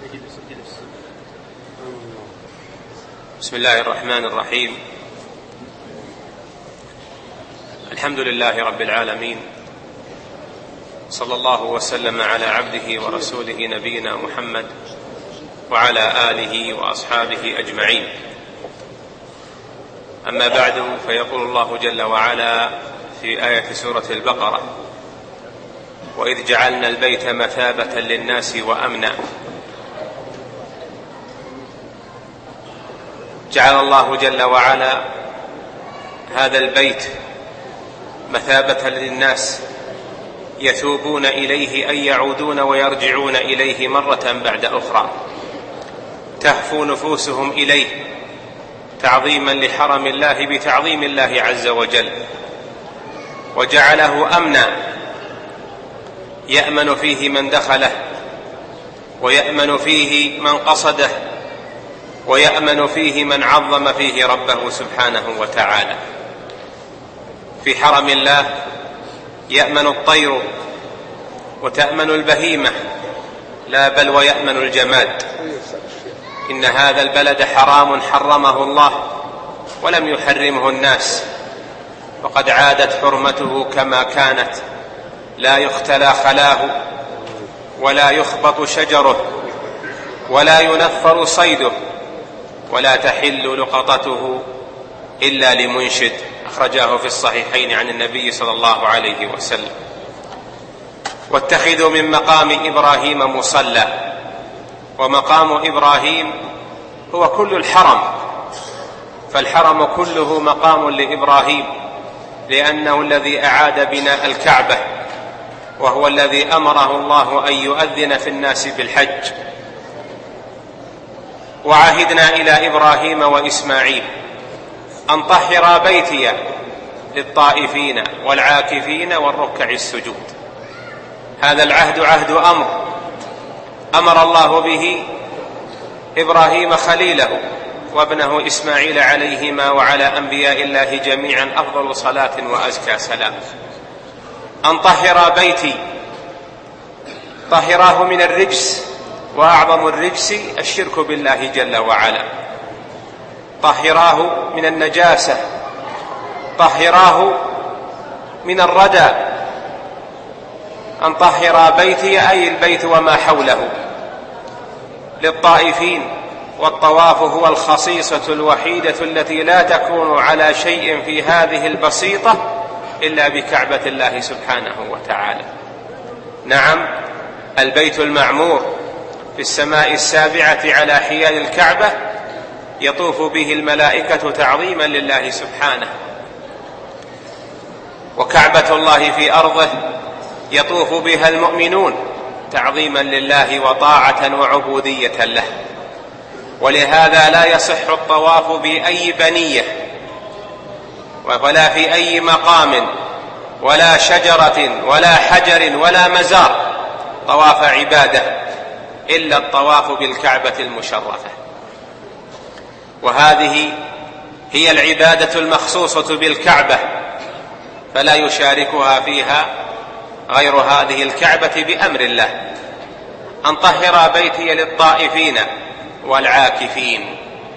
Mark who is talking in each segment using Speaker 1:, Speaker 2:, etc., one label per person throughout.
Speaker 1: بسم الله الرحمن الرحيم. الحمد لله رب العالمين، صلى الله وسلم على عبده ورسوله نبينا محمد وعلى آله وأصحابه أجمعين. أما بعد، فيقول الله جل وعلا في آية سورة البقرة: وإذ جعلنا البيت مثابة للناس وأمنا. جعل الله جل وعلا هذا البيت مثابة للناس يثوبون إليه، أي يعودون ويرجعون إليه مرة بعد أخرى، تهفو نفوسهم إليه تعظيما لحرم الله بتعظيم الله عز وجل. وجعله أمنا، يأمن فيه من دخله، ويأمن فيه من قصده، ويأمن فيه من عظم فيه ربه سبحانه وتعالى. في حرم الله يأمن الطير وتأمن البهيمة، لا بل ويأمن الجماد. إن هذا البلد حرام حرمه الله ولم يحرمه الناس، وقد عادت حرمته كما كانت، لا يختلى خلاه، ولا يخبط شجره، ولا ينفر صيده، ولا تحل لقطته إلا لمنشد. أخرجاه في الصحيحين عن النبي صلى الله عليه وسلم. واتخذوا من مقام إبراهيم مصلى. ومقام إبراهيم هو كل الحرم، فالحرم كله مقام لإبراهيم، لأنه الذي أعاد بناء الكعبة، وهو الذي أمره الله أن يؤذن في الناس بالحج. وعهدنا إلى إبراهيم وإسماعيل أن طهرا بيتي للطائفين والعاكفين والركع السجود. هذا العهد عهد أمر الله به إبراهيم خليله وابنه إسماعيل عليهما وعلى أنبياء الله جميعا أفضل صلاة وأزكى سلام. أن طهرا بيتي، طهراه من الرجس، وأعظم الرجس الشرك بالله جل وعلا. طهراه من النجاسة، طهراه من الردى. أن طهر بيتي أي البيت وما حوله للطائفين. والطواف هو الخصيصة الوحيدة التي لا تكون على شيء في هذه البسيطة إلا بكعبة الله سبحانه وتعالى. نعم، البيت المعمور في السماء السابعة على حيال الكعبة يطوف به الملائكة تعظيما لله سبحانه، وكعبة الله في أرضه يطوف بها المؤمنون تعظيما لله وطاعة وعبودية له. ولهذا لا يصح الطواف بأي بنية ولا في أي مقام ولا شجرة ولا حجر ولا مزار طواف عبادة إلا الطواف بالكعبة المشرفة. وهذه هي العبادة المخصوصة بالكعبة، فلا يشاركها فيها غير هذه الكعبة بأمر الله. أن طهر بيتي للطائفين والعاكفين.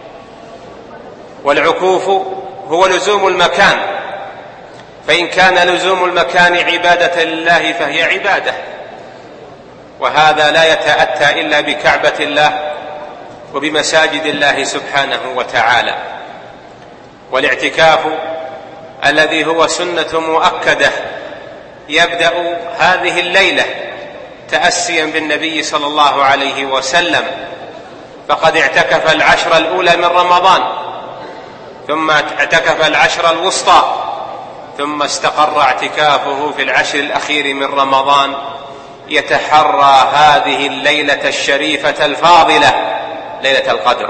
Speaker 1: والعكوف هو لزوم المكان، فإن كان لزوم المكان عبادة لله فهي عبادة، وهذا لا يتأتى إلا بكعبة الله وبمساجد الله سبحانه وتعالى. والاعتكاف الذي هو سنة مؤكدة يبدأ هذه الليلة تأسيا بالنبي صلى الله عليه وسلم، فقد اعتكف العشر الأولى من رمضان، ثم اعتكف العشر الوسطى، ثم استقر اعتكافه في العشر الأخير من رمضان، يتحرى هذه الليلة الشريفة الفاضلة ليلة القدر.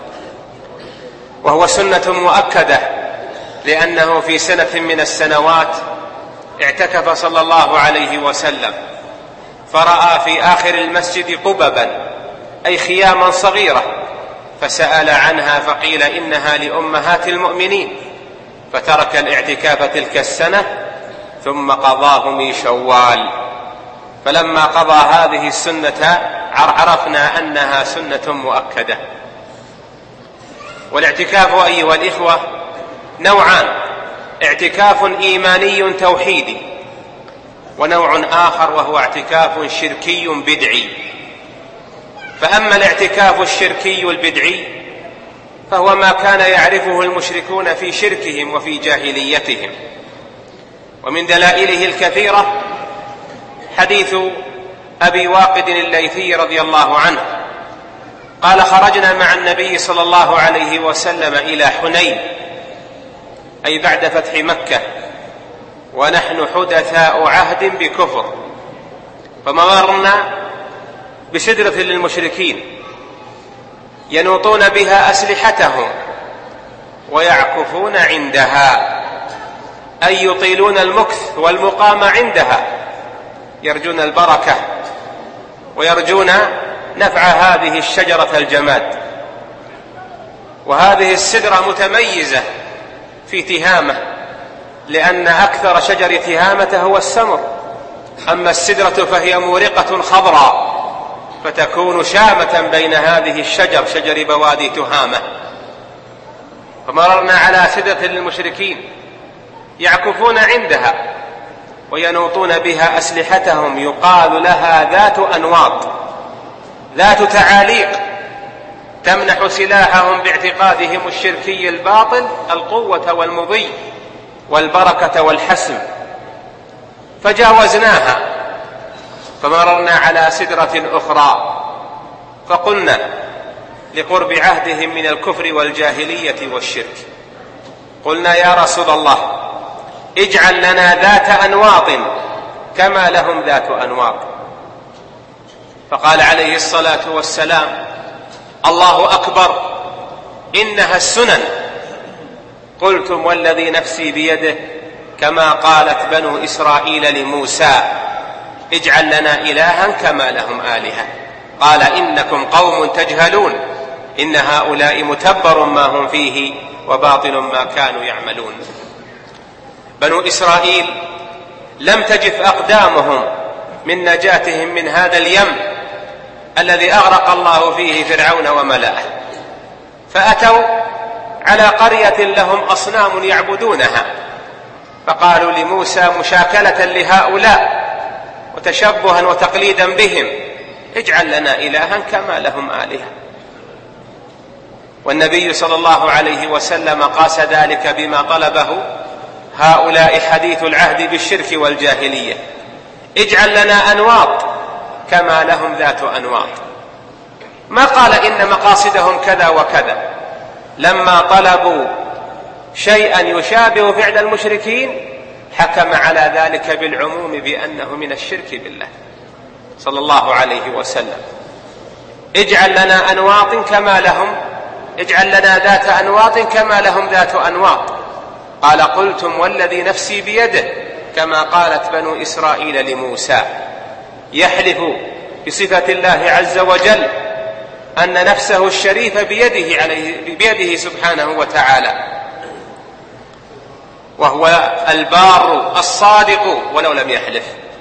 Speaker 1: وهو سنة مؤكدة، لأنه في سنة من السنوات اعتكف صلى الله عليه وسلم، فرأى في آخر المسجد قببا أي خياما صغيرة، فسأل عنها فقيل إنها لأمهات المؤمنين، فترك الاعتكاف تلك السنة ثم قضاه من شوال. فلما قضى هذه السنة عرفنا أنها سنة مؤكدة. والاعتكاف أيها الإخوة نوعان: اعتكاف إيماني توحيدي، ونوع آخر وهو اعتكاف شركي بدعي. فأما الاعتكاف الشركي البدعي فهو ما كان يعرفه المشركون في شركهم وفي جاهليتهم. ومن دلائله الكثيرة حديث أبي واقد الليثي رضي الله عنه قال: خرجنا مع النبي صلى الله عليه وسلم إلى حنين، أي بعد فتح مكة، ونحن حدثاء عهد بكفر، فمررنا بسدرة للمشركين ينوطون بها أسلحتهم ويعكفون عندها، أي يطيلون المكث والمقام عندها، يرجون البركة ويرجون نفع هذه الشجرة الجماد. وهذه السدرة متميزة في تهامة، لأن أكثر شجر تهامة هو السمر، أما السدرة فهي مورقة خضراء، فتكون شامة بين هذه الشجر، شجر بوادي تهامة. فمررنا على سدرة للمشركين يعكفون عندها وينوطون بها أسلحتهم، يقال لها ذات أنواط، ذات تعاليق، تمنح سلاحهم باعتقادهم الشركي الباطل القوة والمضي والبركة والحسم. فجاوزناها فمررنا على سدرة أخرى، فقلنا لقرب عهدهم من الكفر والجاهلية والشرك، قلنا: يا رسول الله، اجعل لنا ذات أنواط كما لهم ذات أنواط. فقال عليه الصلاة والسلام: الله أكبر، إنها السنن. قلتم: والذي نفسي بيده، كما قالت بنو إسرائيل لموسى: اجعل لنا إلها كما لهم آلهة. قال: إنكم قوم تجهلون، إن هؤلاء متبر ما هم فيه وباطل ما كانوا يعملون. بنو إسرائيل لم تجف أقدامهم من نجاتهم من هذا اليم الذي أغرق الله فيه فرعون وملأه، فأتوا على قرية لهم أصنام يعبدونها، فقالوا لموسى مشاكلة لهؤلاء وتشبها وتقليدا بهم: اجعل لنا إلها كما لهم آلهة. والنبي صلى الله عليه وسلم قاس ذلك بما طلبه هؤلاء حديث العهد بالشرك والجاهلية: اجعل لنا أنواط كما لهم ذات أنواط. ما قال إن مقاصدهم كذا وكذا، لما طلبوا شيئا يشابه فعل المشركين حكم على ذلك بالعموم بأنه من الشرك بالله صلى الله عليه وسلم. اجعل لنا أنواط كما لهم، اجعل لنا ذات أنواط كما لهم ذات أنواط. قال: قلتم: والذي نفسي بيده، كما قالت بنو إسرائيل لموسى. يحلف بصفة الله عز وجل أن نفسه الشريفة بيده سبحانه وتعالى، وهو البار الصادق ولو لم يحلف.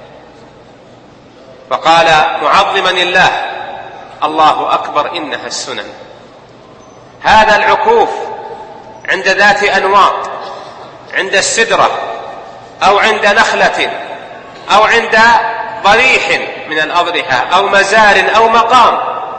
Speaker 1: فقال معظما الله: الله أكبر، إنها السنن. هذا العكوف عند ذات أنواط، عند السدرة أو عند نخلة أو عند ضريح من الأضرحة أو مزار أو مقام،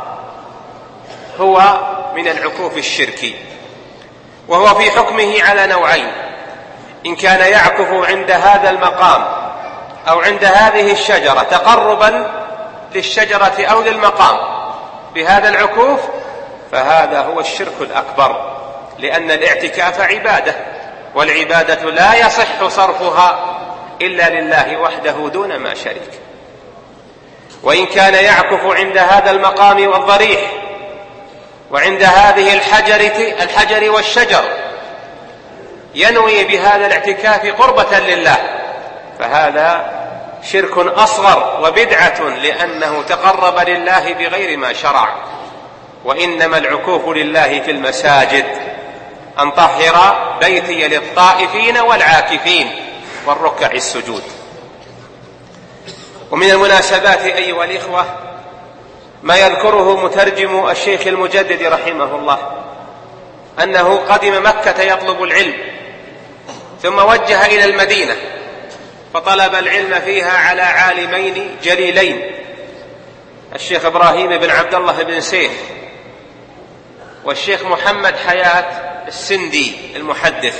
Speaker 1: هو من العكوف الشركي، وهو في حكمه على نوعين: إن كان يعكف عند هذا المقام أو عند هذه الشجرة تقربا للشجرة أو للمقام بهذا العكوف، فهذا هو الشرك الأكبر، لأن الاعتكاف عبادة، والعبادة لا يصح صرفها إلا لله وحده دون ما شريك. وإن كان يعكف عند هذا المقام والضريح وعند هذه الحجر والشجر ينوي بهذا الاعتكاف قربة لله، فهذا شرك أصغر وبدعة، لأنه تقرب لله بغير ما شرع. وإنما العكوف لله في المساجد: أن طهر بيتي للطائفين والعاكفين والركع السجود. ومن المناسبات أيها الإخوة ما يذكره مترجم الشيخ المجدد رحمه الله أنه قدم مكة يطلب العلم، ثم وجه إلى المدينة فطلب العلم فيها على عالمين جليلين، الشيخ إبراهيم بن عبد الله بن سيف والشيخ محمد حياة السندي المحدث.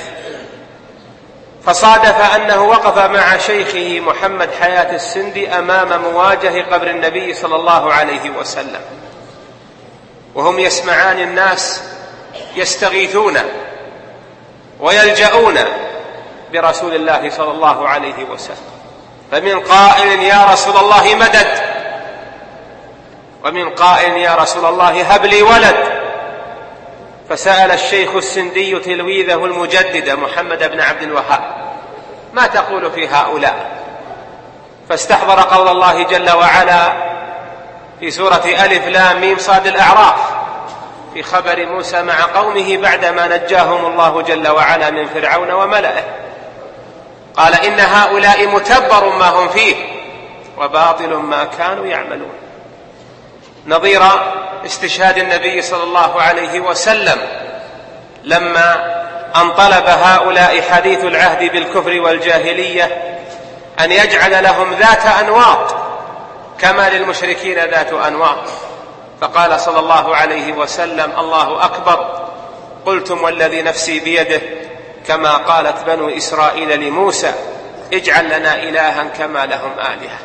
Speaker 1: فصادف أنه وقف مع شيخه محمد حياة السندي أمام مواجه قبر النبي صلى الله عليه وسلم، وهم يسمعان الناس يستغيثون ويلجؤون برسول الله صلى الله عليه وسلم، فمن قائل يا رسول الله مدد، ومن قائل يا رسول الله هب لي ولد. فسأل الشيخ السندي تلميذه المجدد محمد بن عبد الوهاب ما تقول في هؤلاء؟ فاستحضر قول الله جل وعلا في سورة ألف لام ميم صاد الأعراف في خبر موسى مع قومه بعدما نجاهم الله جل وعلا من فرعون وملئه، قال إن هؤلاء متبر ما هم فيه وباطل ما كانوا يعملون، نظير استشهاد النبي صلى الله عليه وسلم لما أن طلب هؤلاء حديث العهد بالكفر والجاهلية أن يجعل لهم ذات أنواط كما للمشركين ذات أنواط، فقال صلى الله عليه وسلم الله أكبر، قلتم والذي نفسي بيده كما قالت بنو إسرائيل لموسى اجعل لنا إلها كما لهم آلهة.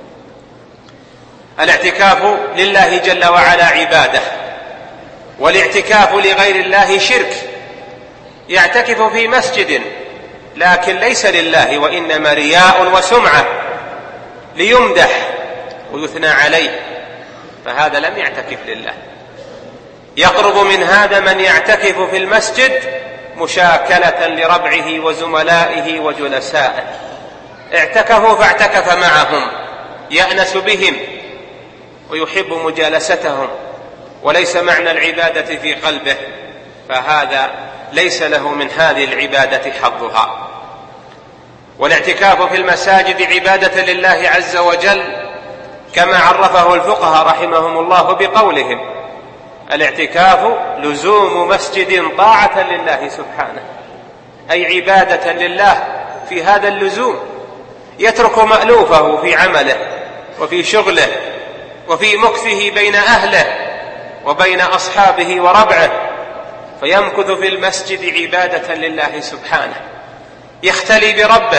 Speaker 1: الاعتكاف لله جل وعلا عبادة، والاعتكاف لغير الله شرك. يعتكف في مسجد لكن ليس لله وإنما رياء وسمعة ليمدح ويثنى عليه، فهذا لم يعتكف لله. يقرب من هذا من يعتكف في المسجد مشاكلة لربعه وزملائه وجلسائه، اعتكفوا فاعتكف معهم يأنس بهم ويحب مجالستهم، وليس معنى العبادة في قلبه، فهذا ليس له من هذه العبادة حظها. والاعتكاف في المساجد عبادة لله عز وجل كما عرفه الفقهاء رحمهم الله بقولهم الاعتكاف لزوم مسجد طاعة لله سبحانه، أي عبادة لله في هذا اللزوم، يترك مألوفه في عمله وفي شغله وفي مكثه بين أهله وبين أصحابه وربعه، فيمكث في المسجد عبادة لله سبحانه، يختلي بربه،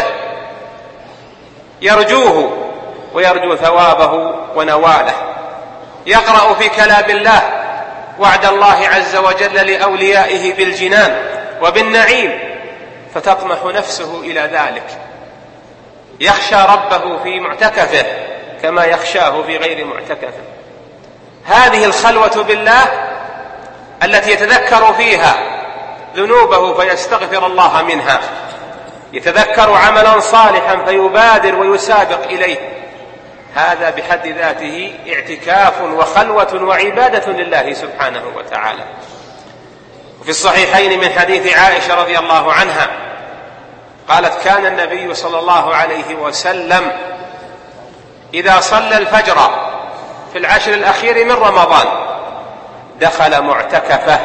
Speaker 1: يرجوه ويرجو ثوابه ونواله، يقرأ في كلام الله وعد الله عز وجل لأوليائه بالجنان وبالنعيم، فتطمح نفسه إلى ذلك، يخشى ربه في معتكفه كما يخشاه في غير معتكفه. هذه الخلوة بالله التي يتذكر فيها ذنوبه فيستغفر الله منها، يتذكر عملا صالحا فيبادر ويسابق إليه، هذا بحد ذاته اعتكاف وخلوة وعبادة لله سبحانه وتعالى. وفي الصحيحين من حديث عائشة رضي الله عنها قالت كان النبي صلى الله عليه وسلم إذا صلى الفجر في العشر الأخير من رمضان دخل معتكفه،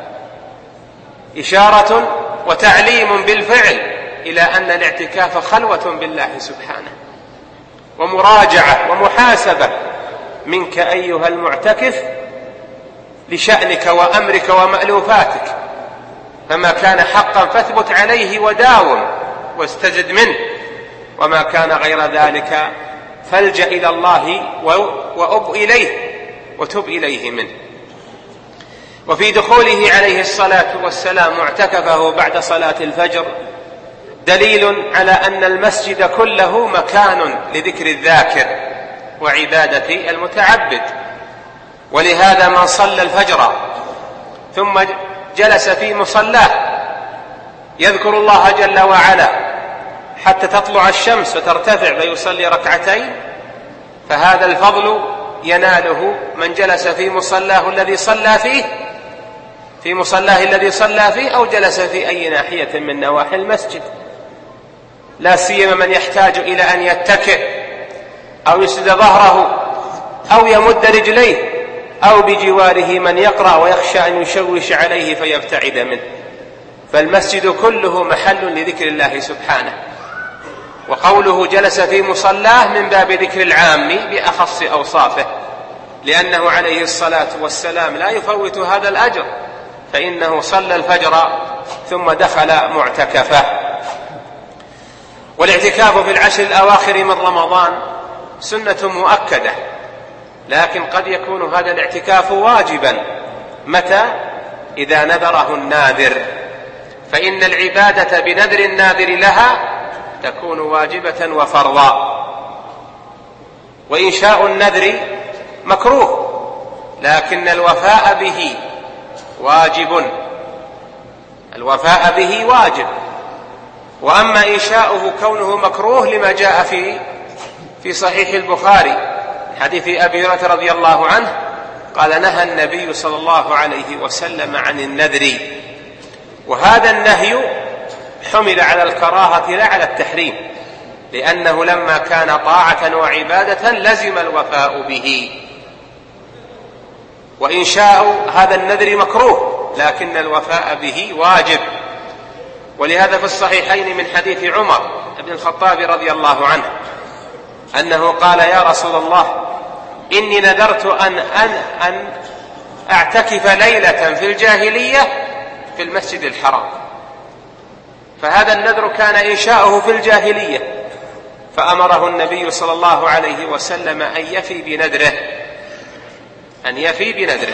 Speaker 1: إشارة وتعليم بالفعل إلى أن الاعتكاف خلوة بالله سبحانه ومراجعة ومحاسبة منك أيها المعتكف لشأنك وأمرك ومألوفاتك، فما كان حقا فاثبت عليه وداوم واستزد منه، وما كان غير ذلك فالجأ إلى الله وأب إليه وتب إليه منه. وفي دخوله عليه الصلاة والسلام معتكفه بعد صلاة الفجر دليل على أن المسجد كله مكان لذكر الذاكر وعبادة المتعبد، ولهذا من صلى الفجر ثم جلس في مصلاه يذكر الله جل وعلا حتى تطلع الشمس وترتفع فيصلي ركعتين، فهذا الفضل يناله من جلس في مصلاه الذي صلى فيه، في مصلاه الذي صلى فيه، أو جلس في أي ناحية من نواحي المسجد، لا سيما من يحتاج إلى أن يتكئ أو يسد ظهره أو يمد رجليه أو بجواره من يقرأ ويخشى أن يشوش عليه فيبتعد منه. فالمسجد كله محل لذكر الله سبحانه، وقوله جلس في مصلاه من باب ذكر العام بأخص أوصافه، لأنه عليه الصلاة والسلام لا يفوت هذا الأجر، فإنه صلى الفجر ثم دخل معتكفه. والاعتكاف في العشر الأواخر من رمضان سنة مؤكدة، لكن قد يكون هذا الاعتكاف واجبا. متى؟ إذا نذره الناذر، فإن العبادة بنذر الناذر لها تكون واجبة وفرضا. وإنشاء النذر مكروه، لكن الوفاء به واجب. الوفاء به واجب. وأما إنشاؤه كونه مكروه لما جاء في صحيح البخاري حديث أبي هريرة رضي الله عنه قال: نهى النبي صلى الله عليه وسلم عن النذر. وهذا النهي حمل على الكراهة لا على التحريم، لأنه لما كان طاعة وعبادة لزم الوفاء به. وإنشاء هذا النذر مكروه، لكن الوفاء به واجب. ولهذا في الصحيحين من حديث عمر بن الخطاب رضي الله عنه أنه قال: يا رسول الله، إني نذرت أن أعتكف ليلة في الجاهلية في المسجد الحرام. فهذا النذر كان إنشاؤه في الجاهلية، فأمره النبي صلى الله عليه وسلم أن يفي بنذره.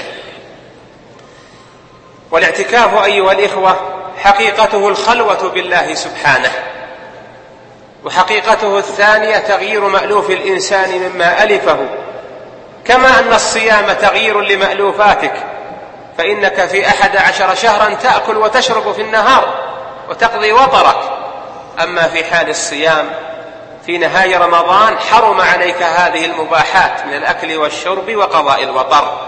Speaker 1: والاعتكاف أيها الإخوة حقيقته الخلوة بالله سبحانه، وحقيقته الثانية تغيير مألوف الإنسان مما ألفه، كما أن الصيام تغيير لمألوفاتك، فإنك في 11 شهرا تأكل وتشرب في النهار وتقضي وطرك. أما في حال الصيام في نهاية رمضان حرم عليك هذه المباحات من الأكل والشرب وقضاء الوطر.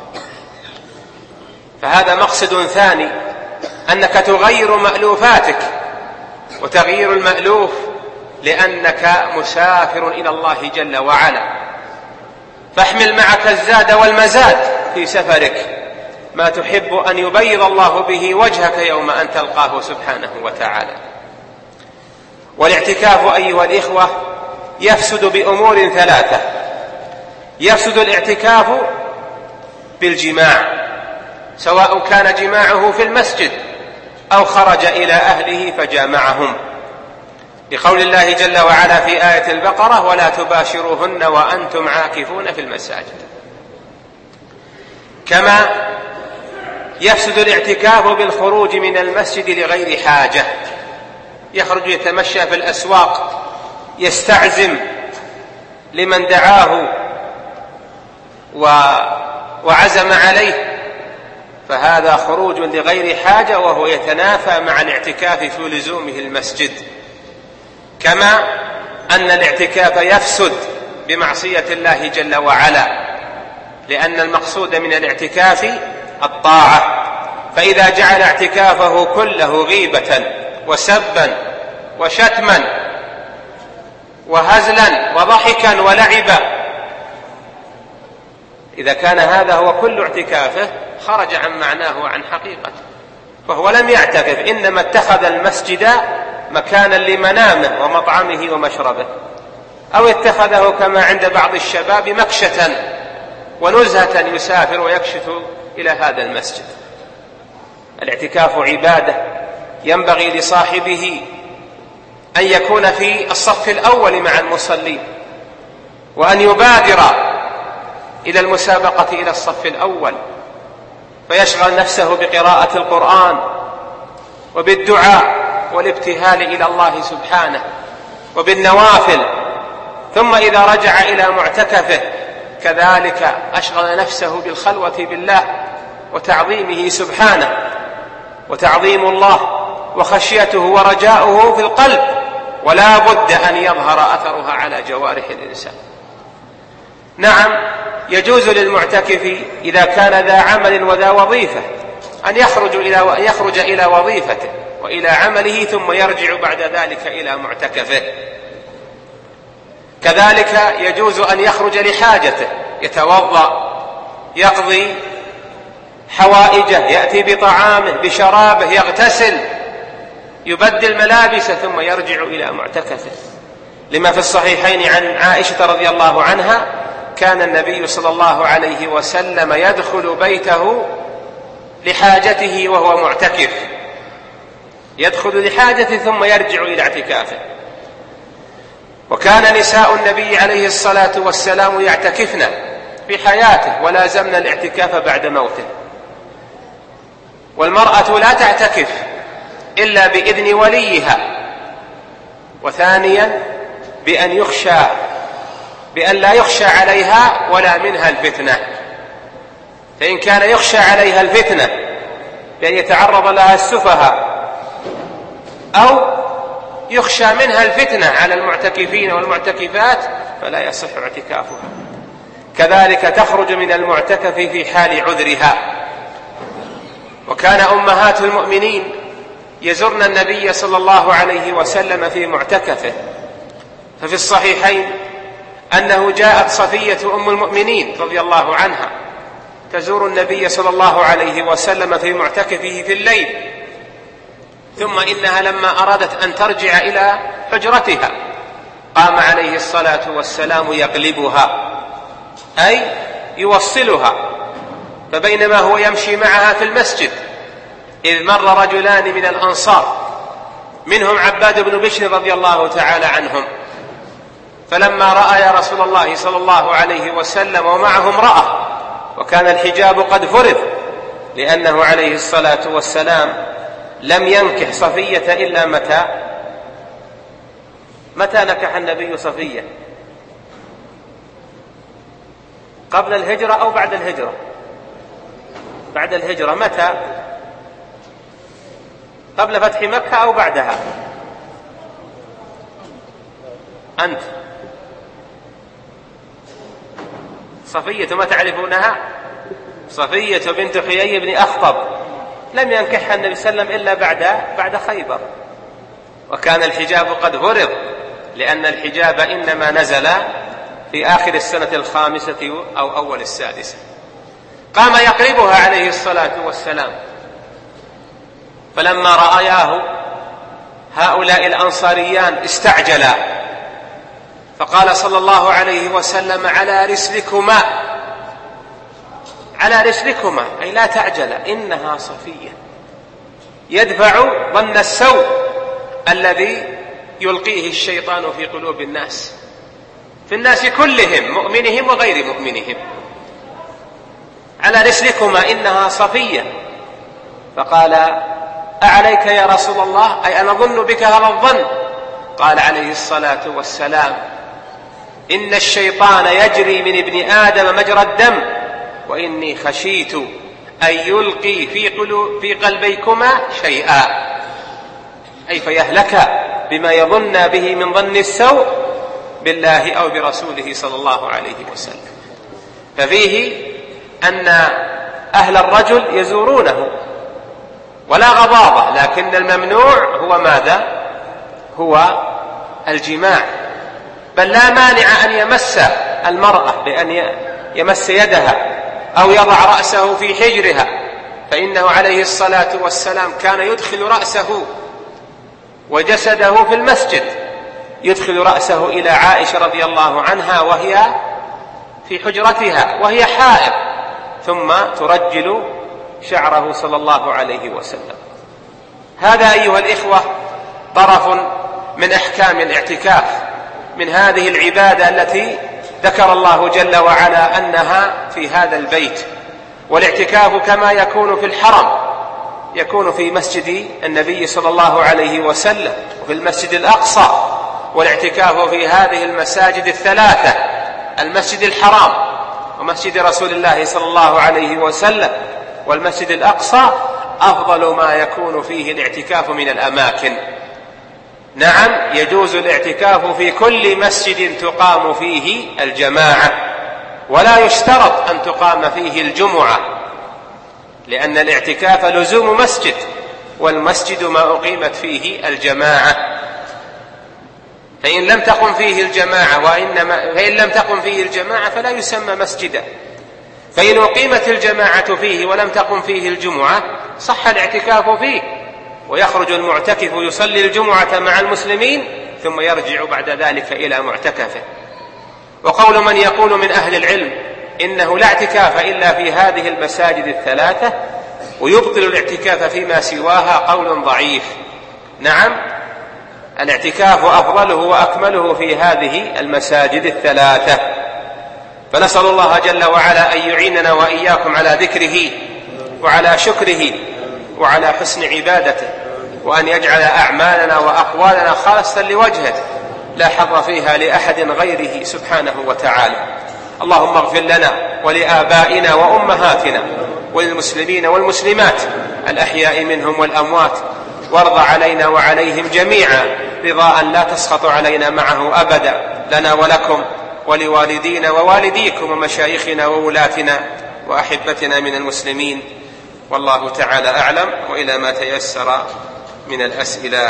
Speaker 1: فهذا مقصد ثاني، أنك تغير مألوفاتك، وتغيير المألوف لأنك مسافر إلى الله جل وعلا، فاحمل معك الزاد والمزاد في سفرك، ما تحب أن يبيض الله به وجهك يوم أن تلقاه سبحانه وتعالى. والاعتكاف أيها الإخوة يفسد بأمور 3. يفسد الاعتكاف بالجماع، سواء كان جماعه في المسجد أو خرج إلى أهله فجامعهم، لقول الله جل وعلا في آية البقرة: ولا تباشروهن وأنتم عاكفون في المساجد. كما يفسد الاعتكاف بالخروج من المسجد لغير حاجة، يخرج يتمشى في الأسواق، يستعزم لمن دعاه وعزم عليه، فهذا خروج لغير حاجة، وهو يتنافى مع الاعتكاف في لزومه المسجد. كما أن الاعتكاف يفسد بمعصية الله جل وعلا، لأن المقصود من الاعتكاف الطاعة، فإذا جعل اعتكافه كله غيبة وسبا وشتما وهزلا وضحكا ولعبا، إذا كان هذا هو كل اعتكافه خرج عن معناه وعن حقيقته، فهو لم يعتكف، إنما اتخذ المسجد مكانا لمنامه ومطعمه ومشربه، أو اتخذه كما عند بعض الشباب مكشة ونزهة يسافر ويكشف إلى هذا المسجد. الاعتكاف عبادة، ينبغي لصاحبه أن يكون في الصف الأول مع المصلين، وأن يبادر إلى المسابقة إلى الصف الأول، فيشغل نفسه بقراءة القرآن وبالدعاء والابتهال إلى الله سبحانه وبالنوافل، ثم إذا رجع إلى معتكفه كذلك أشغل نفسه بالخلوة بالله وتعظيمه سبحانه. وتعظيم الله وخشيته ورجاؤه في القلب، ولا بد أن يظهر أثرها على جوارح الإنسان. نعم، يجوز للمعتكف إذا كان ذا عمل وذا وظيفة أن يخرج إلى وظيفته وإلى عمله، ثم يرجع بعد ذلك إلى معتكفه. كذلك يجوز أن يخرج لحاجته، يتوضأ، يقضي حوائجه، يأتي بطعامه بشرابه، يغتسل، يبدل ملابسه، ثم يرجع إلى معتكفه. لما في الصحيحين عن عائشة رضي الله عنها: كان النبي صلى الله عليه وسلم يدخل بيته لحاجته وهو معتكف، يدخل لحاجته ثم يرجع إلى اعتكافه. وكان نساء النبي عليه الصلاة والسلام يعتكفن في حياته ولازمن الاعتكاف بعد موته. والمرأة لا تعتكف إلا بإذن وليها، وثانيا بأن لا يخشى عليها ولا منها الفتنة. فإن كان يخشى عليها الفتنة بأن يتعرض لها السفهاء، أو يخشى منها الفتنة على المعتكفين والمعتكفات، فلا يصح اعتكافها. كذلك تخرج من المعتكف في حال عذرها. وكان أمهات المؤمنين يزرن النبي صلى الله عليه وسلم في معتكفه، ففي الصحيحين أنه جاءت صفية أم المؤمنين رضي الله عنها تزور النبي صلى الله عليه وسلم في معتكفه في الليل، ثم إنها لما أرادت أن ترجع إلى حجرتها قام عليه الصلاة والسلام يقلبها، أي يوصلها. فبينما هو يمشي معها في المسجد إذ مر رجلان من الأنصار، منهم عباد بن بشر رضي الله تعالى عنهم، فلما رأى يا رسول الله صلى الله عليه وسلم ومعه امرأة، وكان الحجاب قد فرض، لأنه عليه الصلاة والسلام لم ينكح صفية إلا متى نكح النبي صفية؟ قبل الهجرة أو بعد الهجرة؟ بعد الهجرة. متى؟ قبل فتح مكة أو بعدها؟ أنت صفية ما تعرفونها؟ صفية بنت حيي بن أخطب لم ينكحها النبي صلى الله عليه وسلم إلا بعد خيبر، وكان الحجاب قد فرض، لأن الحجاب إنما نزل في آخر السنة الخامسة أو أول السادسة. قام يقربها عليه الصلاة والسلام، فلما رأياه هؤلاء الأنصاريان استعجلا، فقال صلى الله عليه وسلم: على رسلكما، على رسلكما، أي لا تعجل، إنها صفية. يدفع ظن السوء الذي يلقيه الشيطان في قلوب الناس، في الناس كلهم، مؤمنهم وغير مؤمنهم. على رسلكما إنها صفية. فقال: أعليك يا رسول الله، أي أنا أظن بك هذا الظن. قال عليه الصلاة والسلام: إن الشيطان يجري من ابن آدم مجرى الدم، وإني خشيت أن يلقي في قلبيكما شيئا، أي فيهلك بما يظن به من ظن السوء بالله أو برسوله صلى الله عليه وسلم. ففيه أن أهل الرجل يزورونه ولا غضاضة، لكن الممنوع هو ماذا؟ هو الجماع. بل لا مانع أن يمس المرأة بأن يمس يدها أو يضع رأسه في حجرها، فإنه عليه الصلاة والسلام كان يدخل رأسه وجسده في المسجد، يدخل رأسه إلى عائشة رضي الله عنها وهي في حجرتها وهي حائض، ثم ترجل شعره صلى الله عليه وسلم. هذا أيها الإخوة طرف من أحكام الاعتكاف، من هذه العبادة التي ذكر الله جل وعلا أنها في هذا البيت. والاعتكاف كما يكون في الحرم يكون في مسجد النبي صلى الله عليه وسلم وفي المسجد الأقصى، والاعتكاف في هذه المساجد الثلاثة: المسجد الحرام ومسجد رسول الله صلى الله عليه وسلم والمسجد الأقصى أفضل ما يكون فيه الاعتكاف من الأماكن. نعم، يجوز الاعتكاف في كل مسجد تقام فيه الجماعة، ولا يشترط أن تقام فيه الجمعة، لأن الاعتكاف لزوم مسجد، والمسجد ما أقيمت فيه الجماعة. فإن لم تقم فيه الجماعة فلا يسمى مسجدا. فإن أقيمت الجماعة فيه ولم تقم فيه الجمعة صح الاعتكاف فيه، ويخرج المعتكف يصلي الجمعة مع المسلمين ثم يرجع بعد ذلك إلى معتكفه. وقول من يقول من أهل العلم إنه لا اعتكاف إلا في هذه المساجد الثلاثة ويبطل الاعتكاف فيما سواها قول ضعيف. نعم، الاعتكاف أفضله وأكمله في هذه المساجد الثلاثة. فنسأل الله جل وعلا أن يعيننا وإياكم على ذكره وعلى شكره وعلى حسن عبادته، وأن يجعل أعمالنا وأقوالنا خالصة لوجهه لا حظ فيها لأحد غيره سبحانه وتعالى. اللهم اغفر لنا ولآبائنا وأمهاتنا وللمسلمين والمسلمات الأحياء منهم والأموات، وارض علينا وعليهم جميعا رضاء لا تسخط علينا معه أبدا، لنا ولكم ولوالدينا ووالديكم ومشايخنا وولاتنا وأحبتنا من المسلمين. والله تعالى أعلم، وإلى ما تيسر من الأسئلة.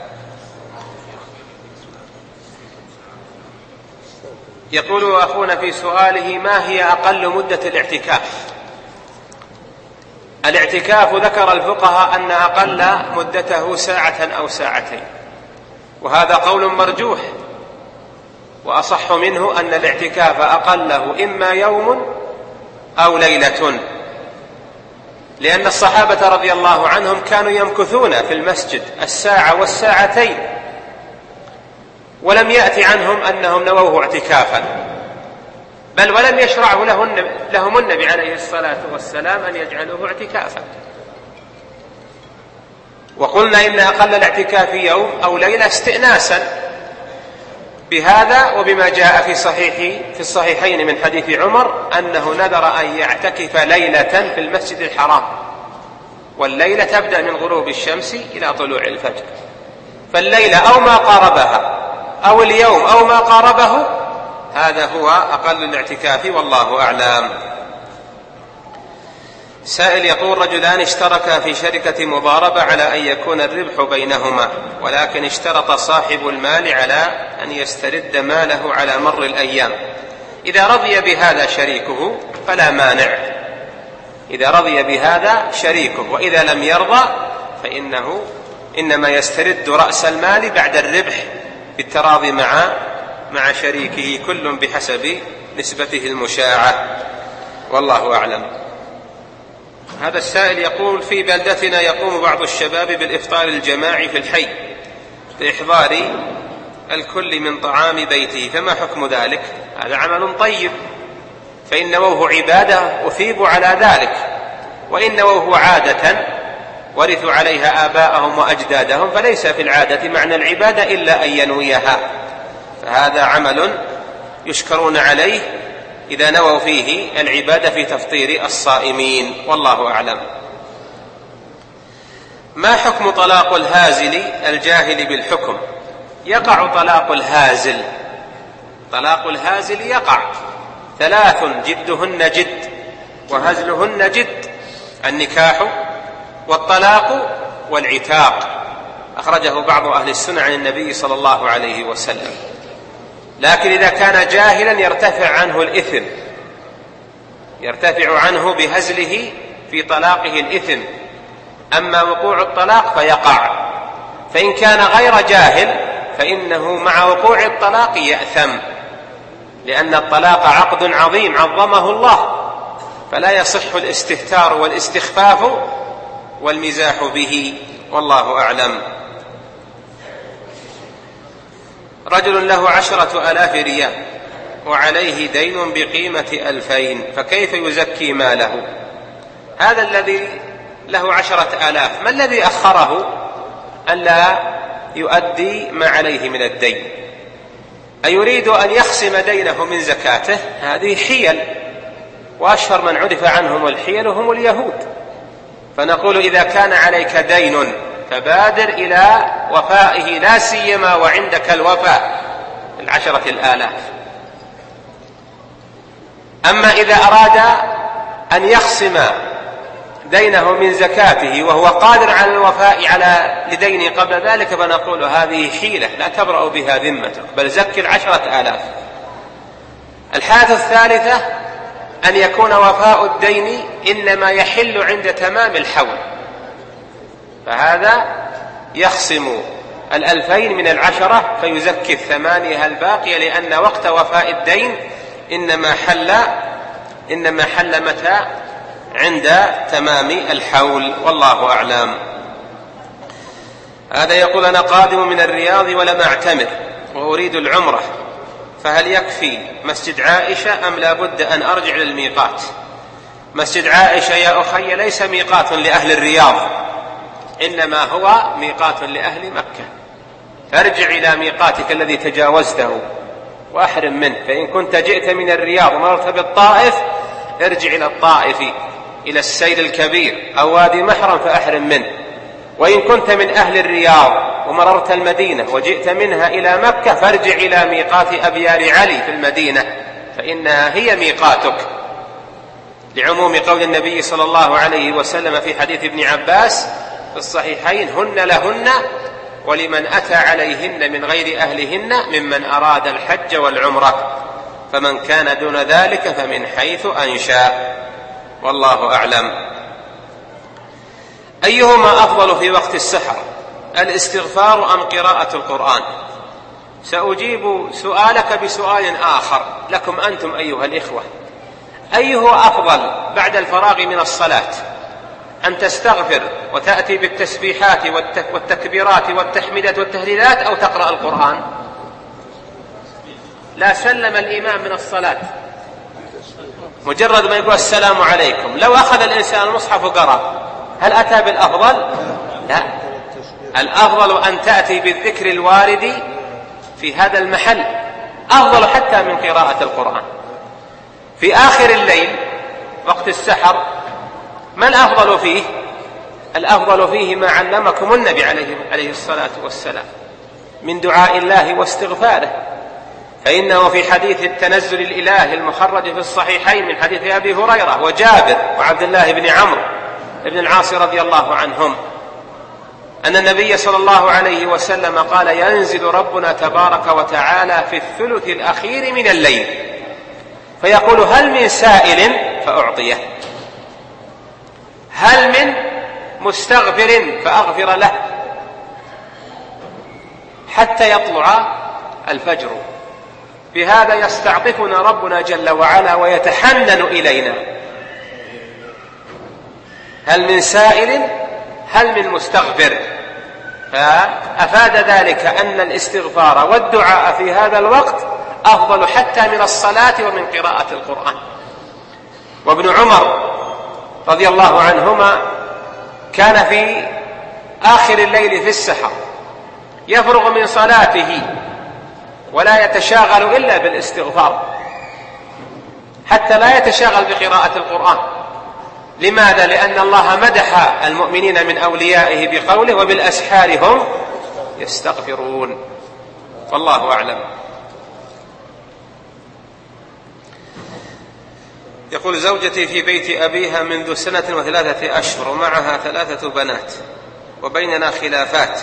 Speaker 1: يقول أخونا في سؤاله: ما هي أقل مدة الاعتكاف؟ الاعتكاف ذكر الفقهاء أن أقل مدته ساعة أو ساعتين، وهذا قول مرجوح، وأصح منه أن الاعتكاف أقله إما يوم أو ليلة، لأن الصحابة رضي الله عنهم كانوا يمكثون في المسجد الساعة والساعتين، ولم يأتي عنهم أنهم نووه اعتكافا، بل ولم يشرع لهم النبي عليه الصلاة والسلام أن يجعلوه اعتكافا. وقلنا إن أقل الاعتكاف يوم أو ليلة استئناسا بهذا وبما جاء في الصحيحين من حديث عمر أنه نذر أن يعتكف ليلة في المسجد الحرام، والليلة تبدأ من غروب الشمس إلى طلوع الفجر، فالليلة أو ما قاربها أو اليوم أو ما قاربه هذا هو أقل الاعتكاف، والله أعلم. سائل يقول: رجلان اشتركا في شركة مضاربة على أن يكون الربح بينهما، ولكن اشترط صاحب المال على أن يسترد ماله على مر الأيام. إذا رضي بهذا شريكه فلا مانع، إذا رضي بهذا شريكه، وإذا لم يرضى فإنه إنما يسترد رأس المال بعد الربح بالتراضي مع شريكه، كل بحسب نسبته المشاعة، والله أعلم. هذا السائل يقول: في بلدتنا يقوم بعض الشباب بالإفطار الجماعي في الحي لإحضار الكل من طعام بيته، فما حكم ذلك؟ هذا عمل طيب، فإن نووه عبادة أثيبوا على ذلك، وإن نووه عادة ورثوا عليها آباءهم وأجدادهم فليس في العادة معنى العبادة إلا أن ينويها، فهذا عمل يشكرون عليه إذا نووا فيه العبادة في تفطير الصائمين، والله أعلم. ما حكم طلاق الهازل الجاهل بالحكم؟ يقع طلاق الهازل، طلاق الهازل يقع 3 جدهن جد وهزلهن جد: النكاح والطلاق والعتاق، أخرجه بعض أهل السنة عن النبي صلى الله عليه وسلم. لكن إذا كان جاهلا يرتفع عنه الإثم، يرتفع عنه بهزله في طلاقه الإثم، أما وقوع الطلاق فيقع. فإن كان غير جاهل فإنه مع وقوع الطلاق يأثم، لأن الطلاق عقد عظيم عظمه الله، فلا يصح الاستهتار والاستخفاف والمزاح به، والله أعلم. رجل له 10,000 ريال وعليه دين بقيمة 2000، فكيف يزكي ماله؟ هذا الذي له 10,000 ما الذي أخره ألا يؤدي ما عليه من الدين؟ أيريد أن يخصم دينه من زكاته؟ هذه حيل، وأشهر من عرف عنهم الحيل هم اليهود. فنقول: إذا كان عليك دين فبادر إلى وفائه، لا سيما وعندك الوفاء 10,000. أما إذا أراد أن يخصم دينه من زكاته وهو قادر على الوفاء لدينه قبل ذلك، فنقول: هذه حيلة لا تبرأ بها ذمتك، بل زكي 10,000. الحالة الثالثة أن يكون وفاء الدين إنما يحل عند تمام الحول، فهذا يخصم 2000 من 10 فيزكي 8 الباقية، لأن وقت وفاء الدين إنما حل متى؟ عند تمام الحول، والله أعلم. هذا يقول: أنا قادم من الرياض ولم أعتمر وأريد العمرة، فهل يكفي مسجد عائشة أم لا بد أن أرجع للميقات؟ مسجد عائشة يا أخي ليس ميقات لأهل الرياض، إنما هو ميقات لأهل مكة، فارجع إلى ميقاتك الذي تجاوزته وأحرم منه. فإن كنت جئت من الرياض ومررت بالطائف ارجع إلى الطائف، إلى السيل الكبير أو وادي محرم فأحرم منه. وإن كنت من أهل الرياض ومررت المدينة وجئت منها إلى مكة فارجع إلى ميقات أبيار علي في المدينة، فإنها هي ميقاتك، لعموم قول النبي صلى الله عليه وسلم في حديث ابن عباس في الصحيحين: هن لهن ولمن أتى عليهن من غير أهلهن ممن أراد الحج والعمرة، فمن كان دون ذلك فمن حيث أنشأ، والله أعلم. أيهما أفضل في وقت السحر، الاستغفار أم قراءة القرآن؟ سأجيب سؤالك بسؤال آخر لكم أنتم أيها الإخوة: أيه أفضل بعد الفراغ من الصلاة، أن تستغفر وتأتي بالتسبيحات والتكبيرات والتحميدات والتهليلات، أو تقرأ القرآن؟ لا سلم الإمام من الصلاة، مجرد ما يقول السلام عليكم لو أخذ الإنسان المصحف وقرأ هل أتى بالأفضل؟ لا، الأفضل أن تأتي بالذكر الوارد في هذا المحل، أفضل حتى من قراءة القرآن. في آخر الليل وقت السحر ما الأفضل فيه؟ الأفضل فيه ما علمكم النبي عليه الصلاة والسلام من دعاء الله واستغفاره، فإنه في حديث التنزل الإلهي المخرج في الصحيحين من حديث أبي هريرة وجابر وعبد الله بن عمرو بن العاص رضي الله عنهم أن النبي صلى الله عليه وسلم قال: ينزل ربنا تبارك وتعالى في الثلث الأخير من الليل فيقول: هل من سائل فأعطيه، هل من مستغفر فأغفر له، حتى يطلع الفجر. بهذا يستعطفنا ربنا جل وعلا ويتحنن إلينا: هل من سائل، هل من مستغفر. فأفاد ذلك أن الاستغفار والدعاء في هذا الوقت أفضل حتى من الصلاة ومن قراءة القرآن. وابن عمر رضي الله عنهما كان في آخر الليل في السحر يفرغ من صلاته ولا يتشاغل إلا بالاستغفار، حتى لا يتشاغل بقراءة القرآن. لماذا؟ لأن الله مدح المؤمنين من أوليائه بقوله: وبالأسحار هم يستغفرون، والله أعلم. يقول: زوجتي في بيت أبيها منذ 1 و3 أشهر ومعها 3 بنات، وبيننا خلافات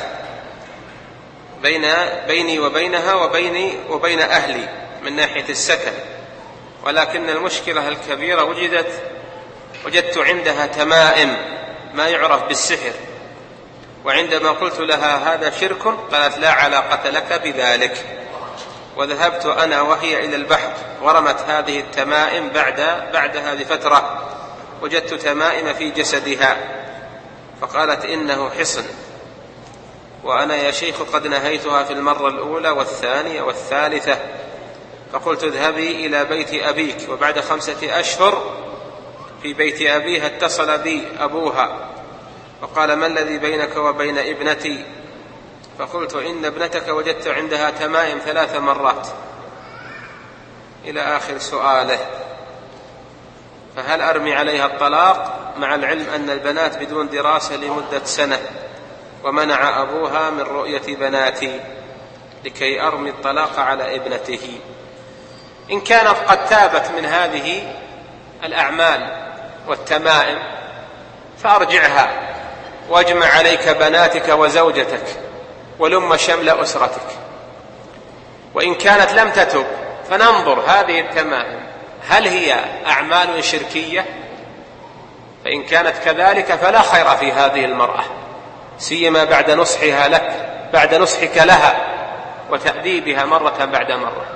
Speaker 1: بيني وبينها وبين أهلي من ناحية السكن، ولكن المشكلة الكبيرة وجدت عندها تمائم ما يعرف بالسحر، وعندما قلت لها هذا شرك قالت: لا علاقة لك بذلك. وذهبت أنا وهي إلى البحر ورمت هذه التمائم بعدها بفترة وجدت تمائم في جسدها، فقالت: إنه حصن. وأنا يا شيخ قد نهيتها في المرة الأولى والثانية والثالثة، فقلت: اذهبي إلى بيت أبيك. وبعد 5 أشهر في بيت أبيها اتصل بي أبوها وقال: ما الذي بينك وبين ابنتي؟ فقلت: إن ابنتك وجدت عندها تمائم 3 مرات، إلى آخر سؤاله. فهل أرمي عليها الطلاق، مع العلم أن البنات بدون دراسة لمدة 1 سنة، ومنع أبوها من رؤية بناتي لكي أرمي الطلاق على ابنته؟ إن كانت قد تابت من هذه الأعمال والتمائم فأرجعها، واجمع عليك بناتك وزوجتك ولم شمل أسرتك. وإن كانت لم تتب فننظر هذه التمائم
Speaker 2: هل هي أعمال شركية؟ فإن كانت كذلك فلا خير في هذه المرأة، سيما بعد نصحها لك، بعد نصحك لها وتأديبها مرة بعد مرة.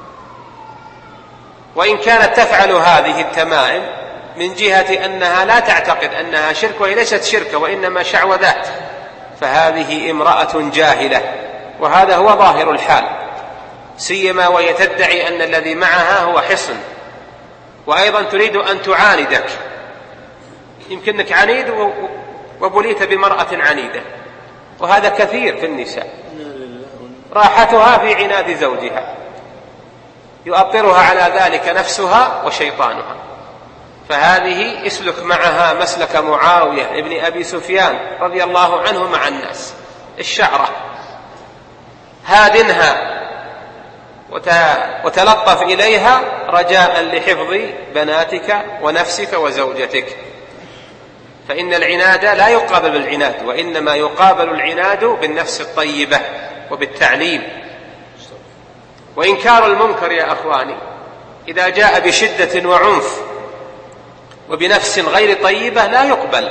Speaker 2: وإن كانت تفعل هذه التمائم من جهة أنها لا تعتقد أنها شرك وهي ليست شركة وإنما شعوذات، فهذه امرأة جاهلة، وهذا هو ظاهر الحال، سيما وهي تدعي أن الذي معها هو حصن، وأيضا تريد أن تعاندك. يمكنك عنيد وبليت بمرأة عنيدة، وهذا كثير في النساء، راحتها في عناد زوجها، يؤطرها على ذلك نفسها وشيطانها. فهذه اسلك معها مسلك معاوية ابن أبي سفيان رضي الله عنه مع الناس، الشعرة، هادنها وتلطف إليها رجاء لحفظ بناتك ونفسك وزوجتك. فإن العناد لا يقابل بالعناد، وإنما يقابل العناد بالنفس الطيبة وبالتعليم. وإنكار المنكر يا أخواني إذا جاء بشدة وعنف وبنفس غير طيبة لا يقبل.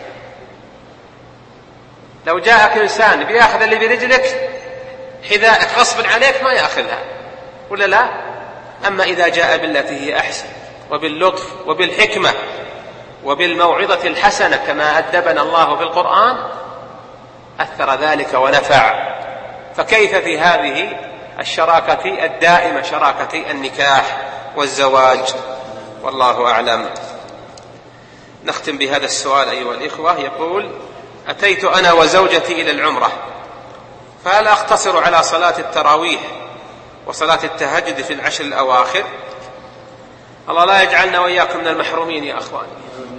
Speaker 2: لو جاءك إنسان بيأخذ اللي برجلك حذاءك غصبا عليك ما يأخذها، ولا لا؟ أما إذا جاء بالتي هي أحسن وباللطف وبالحكمة وبالموعظة الحسنة كما أدبنا الله في القرآن أثر ذلك ونفع. فكيف في هذه الشراكة الدائمة، شراكة النكاح والزواج؟ والله أعلم. نختم بهذا السؤال أيها الإخوة. يقول: أتيت أنا وزوجتي إلى العمرة، فهل أقتصر على صلاة التراويح وصلاة التهجد في العشر الأواخر؟ الله لا يجعلنا وإياكم من المحرومين يا أخواني.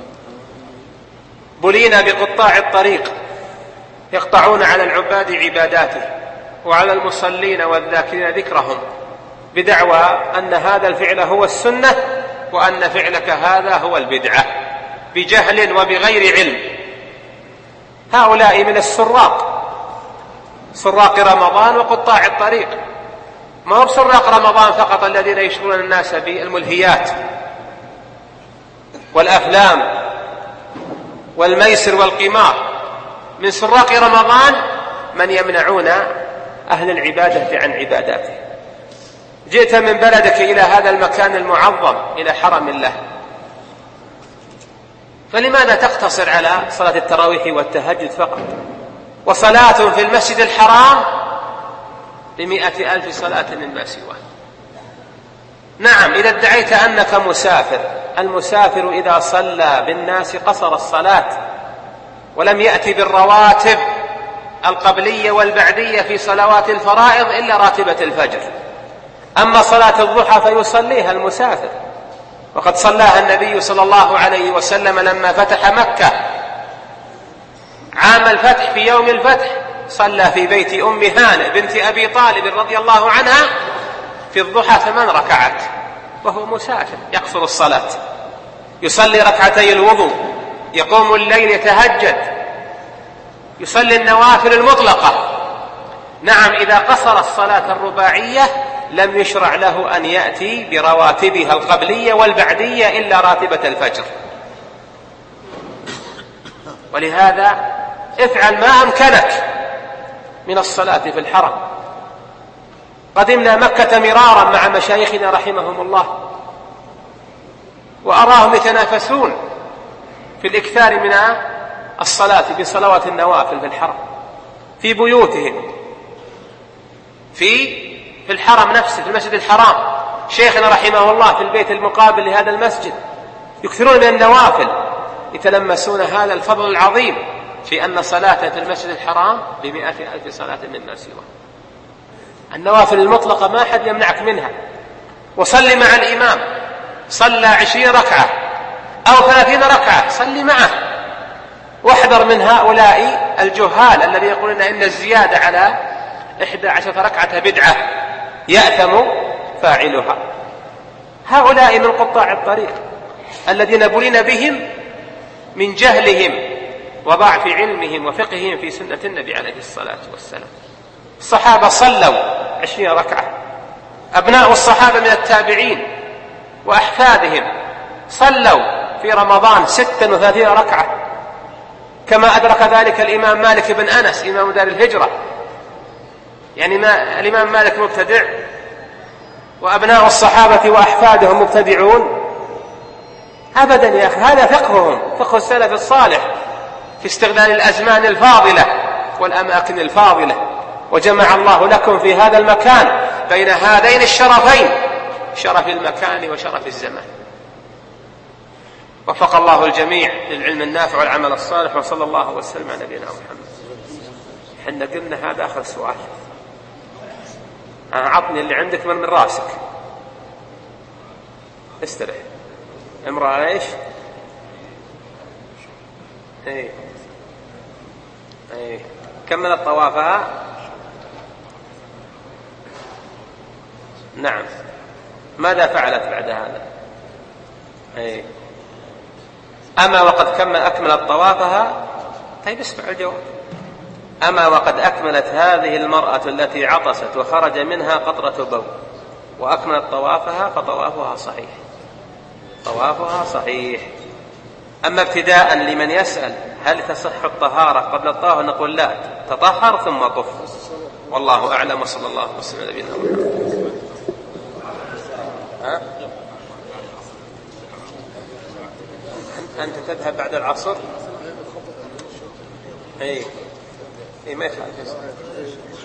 Speaker 2: بلينا بقطاع الطريق يقطعون على العباد عباداته وعلى المصلين والذاكرين ذكرهم بدعوى أن هذا الفعل هو السنة وأن فعلك هذا هو البدعة، بجهل وبغير علم. هؤلاء من سراق رمضان وقطاع الطريق، ما هو سراق رمضان فقط الذين يشغلون الناس بالملهيات والأفلام والميسر والقمار. من سراق رمضان من يمنعون أهل العبادة عن عباداته. جئت من بلدك إلى هذا المكان المعظم، إلى حرم الله، فلماذا تقتصر على صلاة التراويح والتهجد فقط، وصلاة في المسجد الحرام ب100,000 صلاة مما سواه؟ نعم، إذا ادعيت أنك مسافر، المسافر إذا صلى بالناس قصر الصلاة ولم يأتي بالرواتب القبلية والبعدية في صلوات الفرائض إلا راتبة الفجر. أما صلاة الضحى فيصليها المسافر، وقد صلاها النبي صلى الله عليه وسلم لما فتح مكة عام الفتح. في يوم الفتح صلى في بيت أم هانئ بنت أبي طالب رضي الله عنها في الضحى 8 ركعات وهو مسافر يقصر الصلاة، يصلي ركعتي الوضوء، يقوم الليل يتهجد، يصلي النوافل المطلقة. نعم، إذا قصر الصلاة الرباعية لم يشرع له أن يأتي برواتبها القبلية والبعدية إلا راتبة الفجر. ولهذا افعل ما أمكنك من الصلاة في الحرم. قدمنا مكة مرارا مع مشايخنا رحمهم الله، وأراهم يتنافسون في الإكثار من الصلاة بصلوات النوافل في الحرم، في بيوتهم، في الحرم نفسه، في المسجد الحرام. شيخنا رحمه الله في البيت المقابل لهذا المسجد يكثرون من النوافل، يتلمسون هذا الفضل العظيم في أن صلاة في المسجد الحرام ب100,000 صلاة مما سواه. النوافل المطلقة ما أحد يمنعك منها. وصل مع الإمام، صلى 20 ركعة أو 30 ركعة صلي معه، واحذر من هؤلاء الجهال الذي يقولون إن الزيادة على 11 ركعة بدعة يأثم فاعلها. هؤلاء من قطاع الطريق الذين بلين بهم من جهلهم وضعف علمهم وفقههم في سنة النبي عليه الصلاة والسلام. الصحابة صلوا 20 ركعة، أبناء الصحابة من التابعين وأحفادهم صلوا في رمضان 36 ركعة، كما أدرك ذلك الإمام مالك بن أنس إمام دار الهجرة. يعني ما الإمام مالك مبتدع وأبناء الصحابة وأحفادهم مبتدعون؟ أبدا يا أخي، هذا فقههم، فقه السلف الصالح في استغلال الأزمان الفاضلة والأماكن الفاضلة. وجمع الله لكم في هذا المكان بين هذين الشرفين، شرف المكان وشرف الزمان. وفق الله الجميع للعلم النافع والعمل الصالح، وصلى الله وسلم على نبينا محمد. حنا قلنا هذا آخر سؤال، عطني اللي عندك من راسك. استرح. امرأة ايش؟ ايه كملت طوافها. نعم. ماذا فعلت بعد هذا؟ أما وقد أكملت طوافها. طيب اسمع الجواب. أما وقد أكملت هذه المرأة التي عطست وخرج منها قطرة بول وأكملت طوافها فطوافها صحيح، طوافها صحيح. أما ابتداء لمن يسأل هل تصح الطهارة قبل الطواف، نقول لا، تطهر ثم طف. والله أعلم، وصلى الله وسلم على نبينا محمد. أنت تذهب بعد العصر؟ ما يخالف.